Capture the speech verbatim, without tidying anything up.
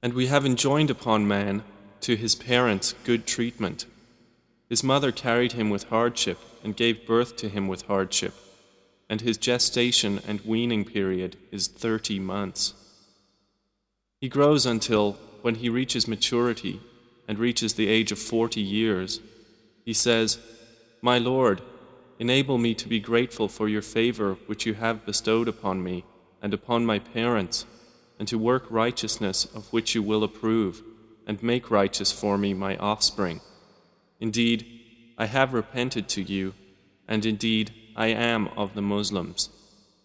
And we have enjoined upon man to his parents good treatment. His mother carried him with hardship and gave birth to him with hardship, and his gestation and weaning period is thirty months. He grows until, when he reaches maturity and reaches the age of forty years, he says, "My Lord, enable me to be grateful for your favor which you have bestowed upon me and upon my parents, and to work righteousness of which you will approve, and make righteous for me my offspring. Indeed, I have repented to you, and indeed I am of the Muslims."